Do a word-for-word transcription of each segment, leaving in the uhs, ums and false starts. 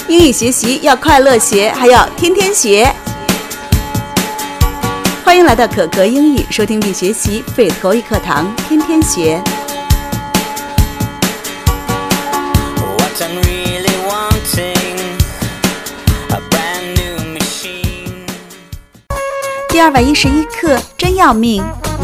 英语学习要快乐学，还要天天学。欢迎来到可可英语，收听并学习 Faith 口语课堂，天天学。第二百一十一课，真要命。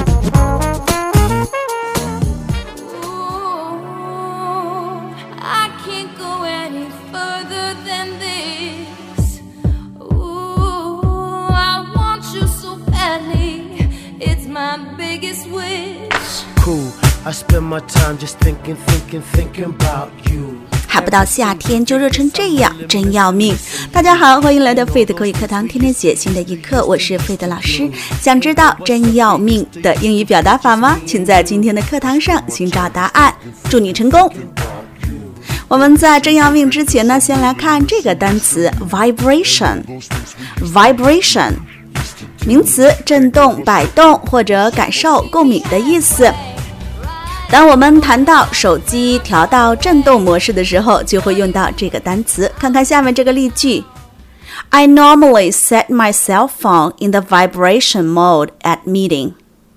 I spend my time just thinking, thinking, thinking about you. 还不到夏天就热成这样，真要命！大家好，欢迎来到 Faith 口语课堂，天天写新的一课，我是 Faith 老师。想知道真要命的英语表达法吗？请在今天的课堂上寻找答案，祝你成功。我们在真要命之前呢，先来看这个单词 vibration。 vibration 名词，震动、摆动或者感受、共鸣的意思。当我们谈到手机调到震动模式的时候，就会用到这个单词。看看下面这个例句 I normally set my cell phone in the vibration mode at meeting.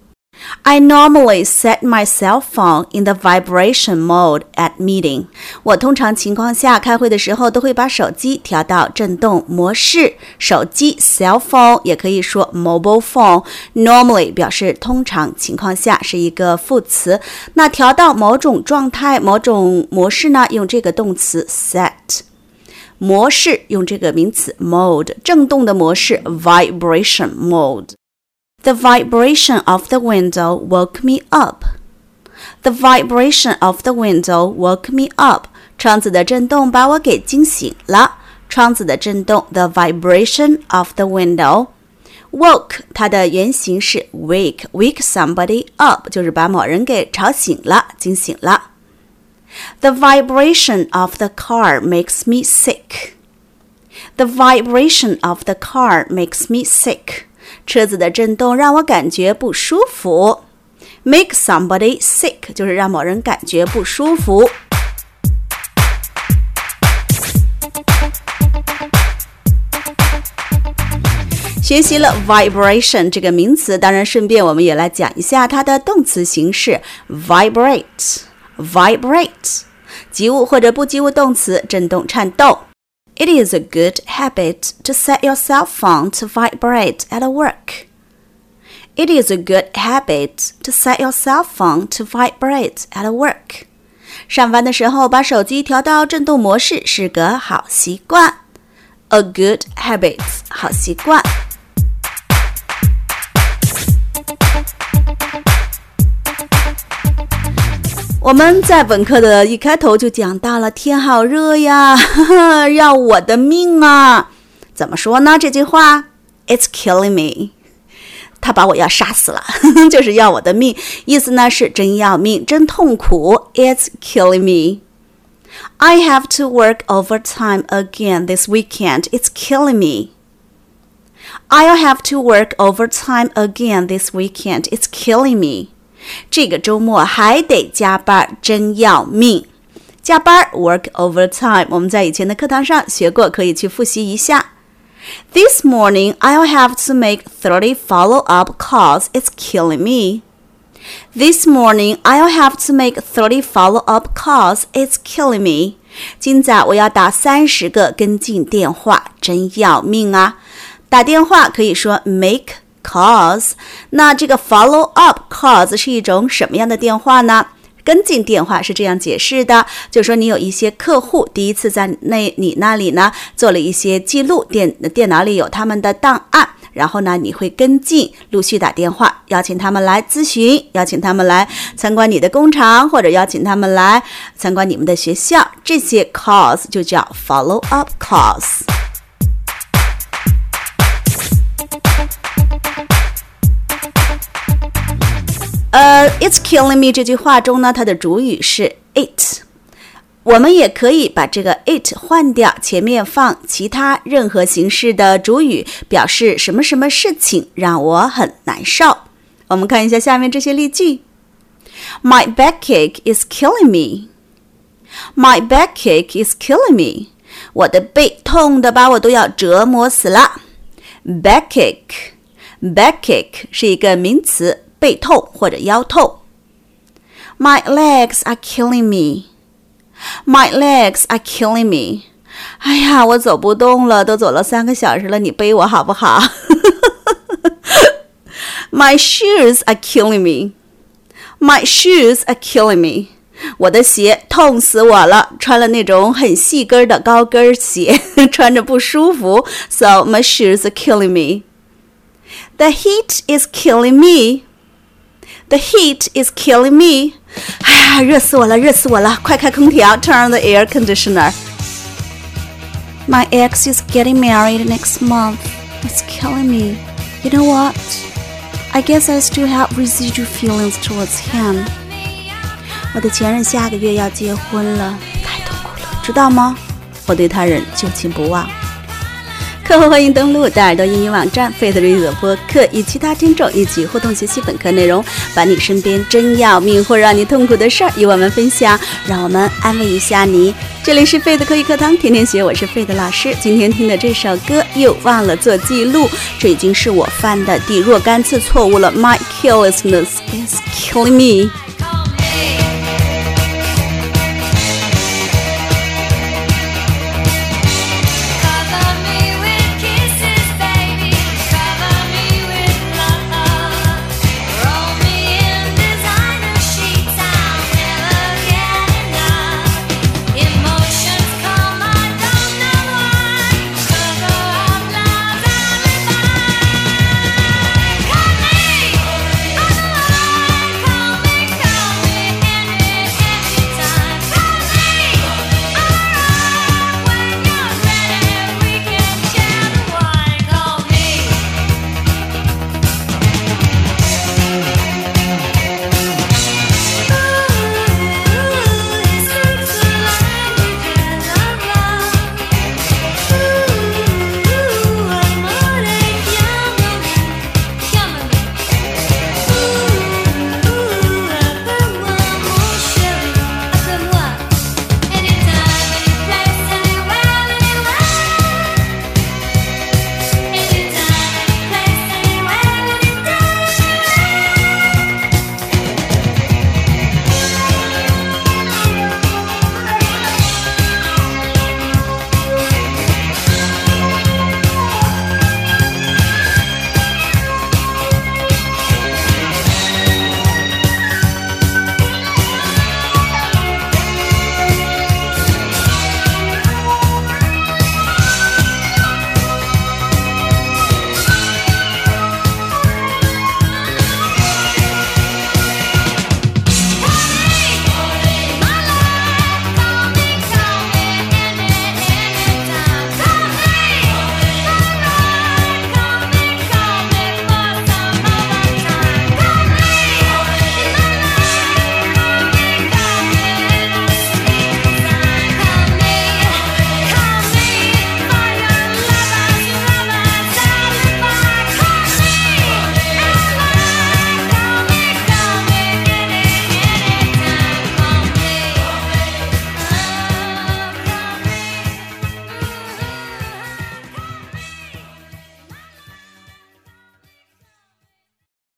I normally set my cell phone in the vibration mode at meeting. 我通常情况下开会的时候都会把手机调到震动模式。手机 cell phone 也可以说 mobile phone. Normally 表示通常情况下是一个副词。那调到某种状态、某种模式呢，用这个动词 set。模式用这个名词 mode。震动的模式 vibration mode.The vibration of the window woke me up. The vibration of the window woke me up. 窗子的震动把我给惊醒了。窗子的震动 The vibration of the window. Woke 它的原型是 wake. Wake somebody up 就是把某人给吵醒了，惊醒了。The vibration of the car makes me sick. The vibration of the car makes me sick.车子的震动让我感觉不舒服。 Make somebody sick 就是让某人感觉不舒服。学习了 vibration 这个名词，当然顺便我们也来讲一下它的动词形式 vibrate. Vibrate 及物或者不及物动词，震动颤抖。It is a good habit to set your cell phone to vibrate at work. It is a good habit to set your cell phone to vibrate at work. 上班的时候把手机调到震动模式是个好习惯。A good habit 好习惯。我们在本课的一开头就讲到了天好热呀，呵呵，要我的命啊！怎么说呢？这句话 It's killing me， 他把我要杀死了，就是要我的命，意思呢是真要命，真痛苦。It's killing me. I have to work overtime again this weekend. It's killing me. I'll have to work overtime again this weekend. It's killing me.这个周末还得加班，真要命。加班 work overtime 我们在以前的课堂上学过，可以去复习一下。This morning I'll have to make thirty follow-up calls. It's killing me. This morning I'll have to make thirty follow-up calls. It's killing me. 今早我要打三十个跟进电话，真要命啊。打电话可以说 make calls， 那这个 follow up calls 是一种什么样的电话呢？跟进电话是这样解释的，就是说你有一些客户第一次在那你那里呢做了一些记录，电电脑里有他们的档案，然后呢你会跟进，陆续打电话邀请他们来咨询，邀请他们来参观你的工厂，或者邀请他们来参观你们的学校，这些 calls 就叫 follow up calls。呃、uh, It's killing me 这句话中呢，它的主语是 it， 我们也可以把这个 it 换掉，前面放其他任何形式的主语，表示什么什么事情让我很难受。我们看一下下面这些例句。My backache is killing me. My backache is killing me. 我的背痛的把我都要折磨死了。Backache Backache 是一个名词，背痛或者腰痛。My legs are killing me My legs are killing me 哎呀，我走不动了，都走了三个小时了，你背我好不好My shoes are killing me My shoes are killing me 我的鞋痛死我了，穿了那种很细跟的高跟鞋穿着不舒服 So my shoes are killing me The heat is killing me The heat is killing me 哎呀，热死我了，热死我了，快开空调 Turn on the air conditioner My ex is getting married next month It's killing me You know what? I guess I still have residual feelings towards him 我的前任下个月要结婚了，太痛苦了，知道吗？我对他人旧情不忘。客户欢迎登录大耳朵英语网站 Faith Radio 的播客，与其他听众一起互动学习本课内容，把你身边真要命或让你痛苦的事儿与我们分享，让我们安慰一下你。这里是 Faith 口语课堂，天天学，我是 Faith 老师。今天听的这首歌又忘了做记录，这已经是我犯的第若干次错误了。My carelessness is killing me